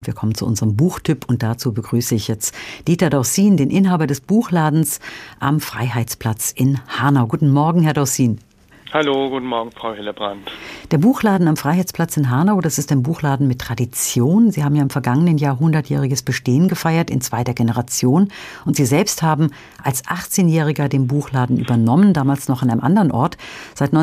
Wir kommen zu unserem Buchtipp und dazu begrüße ich jetzt Dieter Dorsin, den Inhaber des Buchladens am Freiheitsplatz in Hanau. Guten Morgen, Herr Dorsin. Hallo, guten Morgen, Frau Hillebrand. Der Buchladen am Freiheitsplatz in Hanau, das ist ein Buchladen mit Tradition. Sie haben ja im vergangenen Jahr 100-jähriges Bestehen gefeiert in zweiter Generation. Und Sie selbst haben als 18-Jähriger den Buchladen übernommen, damals noch an einem anderen Ort. Seit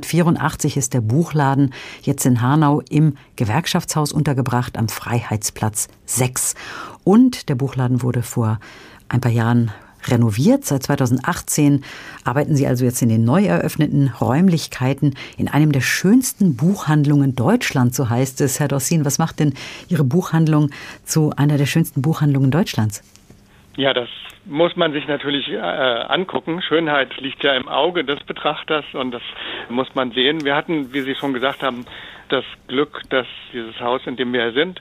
1984 ist der Buchladen jetzt in Hanau im Gewerkschaftshaus untergebracht am Freiheitsplatz 6. Und der Buchladen wurde vor ein paar Jahren renoviert. Seit 2018 arbeiten Sie also jetzt in den neu eröffneten Räumlichkeiten in einem der schönsten Buchhandlungen Deutschlands, so heißt es. Herr Dorsin, was macht denn Ihre Buchhandlung zu einer der schönsten Buchhandlungen Deutschlands? Ja, das muss man sich natürlich angucken. Schönheit liegt ja im Auge des Betrachters und das muss man sehen. Wir hatten, wie Sie schon gesagt haben, das Glück, dass dieses Haus, in dem wir sind,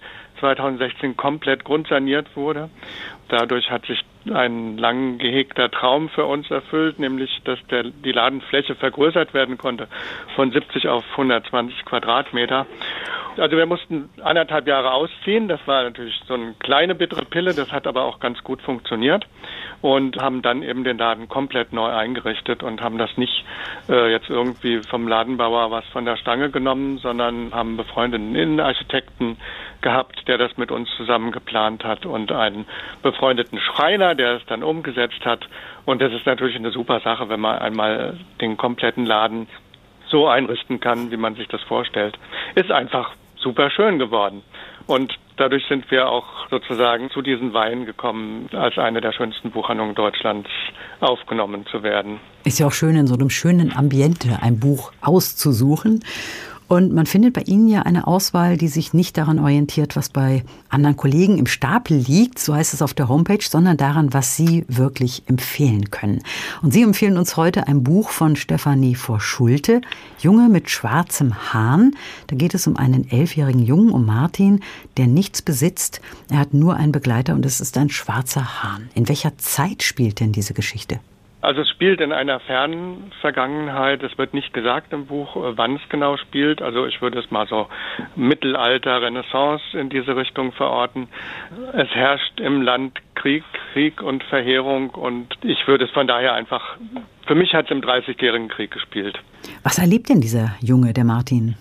2016 komplett grundsaniert wurde. Dadurch hat sich ein lang gehegter Traum für uns erfüllt, nämlich, dass die Ladenfläche vergrößert werden konnte von 70 auf 120 Quadratmeter. Also wir mussten 1,5 Jahre ausziehen. Das war natürlich so eine kleine bittere Pille. Das hat aber auch ganz gut funktioniert und haben dann eben den Laden komplett neu eingerichtet und haben das nicht jetzt irgendwie vom Ladenbauer was von der Stange genommen, sondern haben befreundeten Innenarchitekten gehabt, der das mit uns zusammen geplant hat und einen befreundeten Schreiner, der es dann umgesetzt hat. Und das ist natürlich eine super Sache, wenn man einmal den kompletten Laden so einrichten kann, wie man sich das vorstellt. Ist einfach super schön geworden. Und dadurch sind wir auch sozusagen zu diesen Weihen gekommen, als eine der schönsten Buchhandlungen Deutschlands aufgenommen zu werden. Ist ja auch schön, in so einem schönen Ambiente ein Buch auszusuchen. Und man findet bei Ihnen ja eine Auswahl, die sich nicht daran orientiert, was bei anderen Kollegen im Stapel liegt, so heißt es auf der Homepage, sondern daran, was Sie wirklich empfehlen können. Und Sie empfehlen uns heute ein Buch von Stefanie Vorschulte, Junge mit schwarzem Hahn. Da geht es um einen 11-jährigen Jungen, um Martin, der nichts besitzt. Er hat nur einen Begleiter und es ist ein schwarzer Hahn. In welcher Zeit spielt denn diese Geschichte? Also es spielt in einer fernen Vergangenheit. Es wird nicht gesagt im Buch, wann es genau spielt. Also ich würde es mal so Mittelalter, Renaissance in diese Richtung verorten. Es herrscht im Land Krieg und Verheerung und ich würde es von daher einfach, für mich hat es im 30-jährigen Krieg gespielt. Was erlebt denn dieser Junge, der Martin?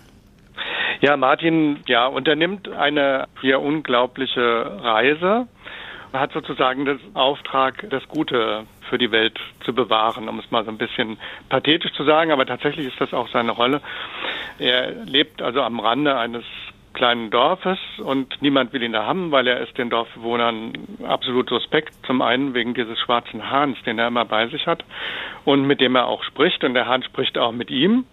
Ja, Martin, unternimmt eine hier unglaubliche Reise. Er hat sozusagen den Auftrag, das Gute für die Welt zu bewahren, um es mal so ein bisschen pathetisch zu sagen, aber tatsächlich ist das auch seine Rolle. Er lebt also am Rande eines kleinen Dorfes und niemand will ihn da haben, weil er ist den Dorfbewohnern absolut suspekt. Zum einen wegen dieses schwarzen Hahns, den er immer bei sich hat und mit dem er auch spricht und der Hahn spricht auch mit ihm.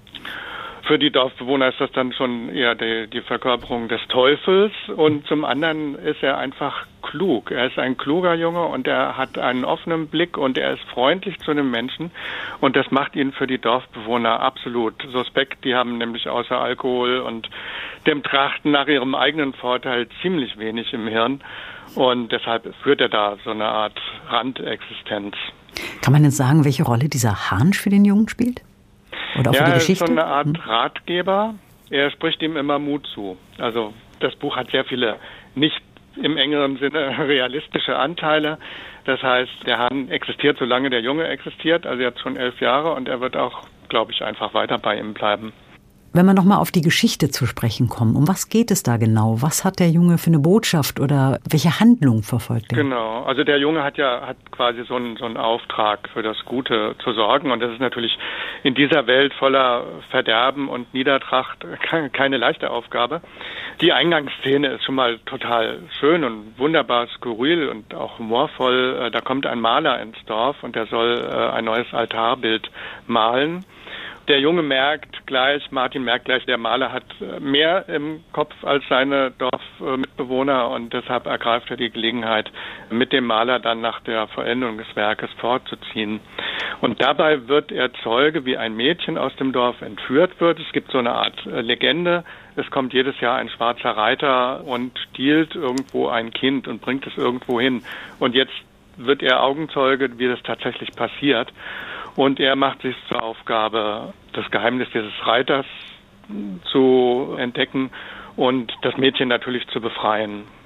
Für die Dorfbewohner ist das dann schon eher die Verkörperung des Teufels und zum anderen ist er einfach klug. Er ist ein kluger Junge und er hat einen offenen Blick und er ist freundlich zu den Menschen und das macht ihn für die Dorfbewohner absolut suspekt. Die haben nämlich außer Alkohol und dem Trachten nach ihrem eigenen Vorteil ziemlich wenig im Hirn und deshalb führt er da so eine Art Randexistenz. Kann man denn sagen, welche Rolle dieser Hahn für den Jungen spielt? Oder auch für die Geschichte? Er ist so eine Art Ratgeber. Er spricht ihm immer Mut zu. Also das Buch hat sehr viele nicht im engeren Sinne realistische Anteile. Das heißt, der Hahn existiert, solange der Junge existiert. Also jetzt schon 11 Jahre und er wird auch, glaube ich, einfach weiter bei ihm bleiben. Wenn wir noch mal auf die Geschichte zu sprechen kommen, um was geht es da genau? Was hat der Junge für eine Botschaft oder welche Handlung verfolgt er? Genau, also der Junge hat quasi so einen Auftrag, für das Gute zu sorgen und das ist natürlich in dieser Welt voller Verderben und Niedertracht keine leichte Aufgabe. Die Eingangsszene ist schon mal total schön und wunderbar skurril und auch humorvoll. Da kommt ein Maler ins Dorf und der soll ein neues Altarbild malen. Der Junge Martin merkt gleich, der Maler hat mehr im Kopf als seine Dorfmitbewohner und deshalb ergreift er die Gelegenheit, mit dem Maler dann nach der Vollendung des Werkes fortzuziehen. Und dabei wird er Zeuge, wie ein Mädchen aus dem Dorf entführt wird. Es gibt so eine Art Legende. Es kommt jedes Jahr ein schwarzer Reiter und stiehlt irgendwo ein Kind und bringt es irgendwo hin. Und jetzt wird er Augenzeuge, wie das tatsächlich passiert. Und er macht sich zur Aufgabe, das Geheimnis dieses Reiters zu entdecken und das Mädchen natürlich zu befreien.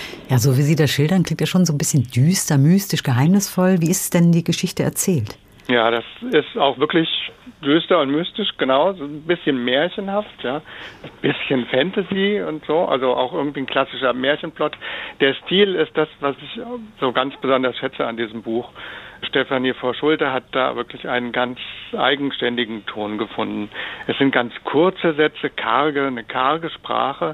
Ja, so wie Sie das schildern, klingt ja schon so ein bisschen düster, mystisch, geheimnisvoll. Wie ist denn die Geschichte erzählt? Ja, das ist auch wirklich düster und mystisch, genau, so ein bisschen märchenhaft, ja, ein bisschen Fantasy und so, also auch irgendwie ein klassischer Märchenplot. Der Stil ist das, was ich so ganz besonders schätze an diesem Buch. Stefanie Vorschulte hat da wirklich einen ganz eigenständigen Ton gefunden. Es sind ganz kurze Sätze, eine karge Sprache,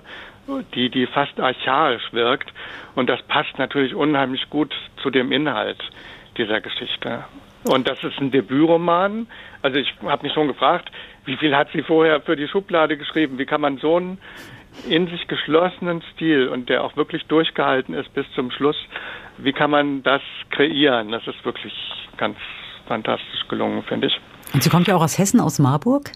die fast archaisch wirkt, und das passt natürlich unheimlich gut zu dem Inhalt dieser Geschichte. Und das ist ein Debütroman. Also ich habe mich schon gefragt, wie viel hat sie vorher für die Schublade geschrieben? Wie kann man so einen in sich geschlossenen Stil, und der auch wirklich durchgehalten ist bis zum Schluss, wie kann man das kreieren? Das ist wirklich ganz fantastisch gelungen, finde ich. Und sie kommt ja auch aus Hessen, aus Marburg?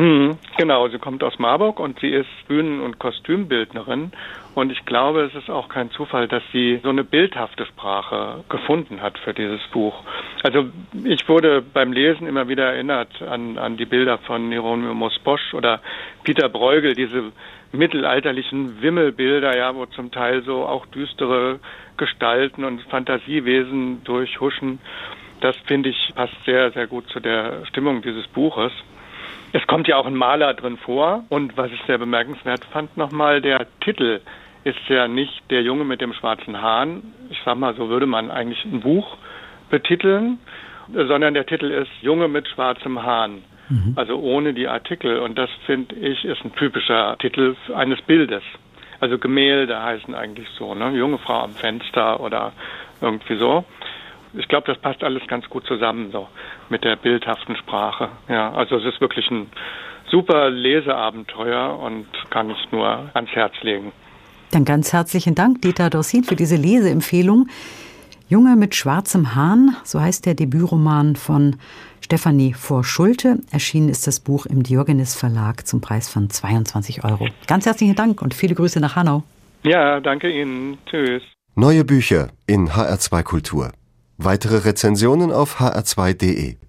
Genau, sie kommt aus Marburg und sie ist Bühnen- und Kostümbildnerin. Und ich glaube, es ist auch kein Zufall, dass sie so eine bildhafte Sprache gefunden hat für dieses Buch. Also ich wurde beim Lesen immer wieder erinnert an die Bilder von Hieronymus Bosch oder Peter Bruegel, diese mittelalterlichen Wimmelbilder, ja, wo zum Teil so auch düstere Gestalten und Fantasiewesen durchhuschen. Das, finde ich, passt sehr, sehr gut zu der Stimmung dieses Buches. Es kommt ja auch ein Maler drin vor, und was ich sehr bemerkenswert fand nochmal, der Titel ist ja nicht Der Junge mit dem schwarzen Hahn, ich sag mal, so würde man eigentlich ein Buch betiteln, sondern der Titel ist Junge mit schwarzem Hahn, also ohne die Artikel, und das, finde ich, ist ein typischer Titel eines Bildes. Also Gemälde heißen eigentlich so, ne? Junge Frau am Fenster oder irgendwie so. Ich glaube, das passt alles ganz gut zusammen, so mit der bildhaften Sprache. Ja, also es ist wirklich ein super Leseabenteuer und kann ich nur ans Herz legen. Dann ganz herzlichen Dank, Dieter Dorsin, für diese Leseempfehlung. Junge mit schwarzem Hahn, so heißt der Debütroman von Stefanie Vorschulte. Erschienen ist das Buch im Diogenes Verlag zum Preis von 22 €. Ganz herzlichen Dank und viele Grüße nach Hanau. Ja, danke Ihnen. Tschüss. Neue Bücher in HR2 Kultur. Weitere Rezensionen auf hr2.de.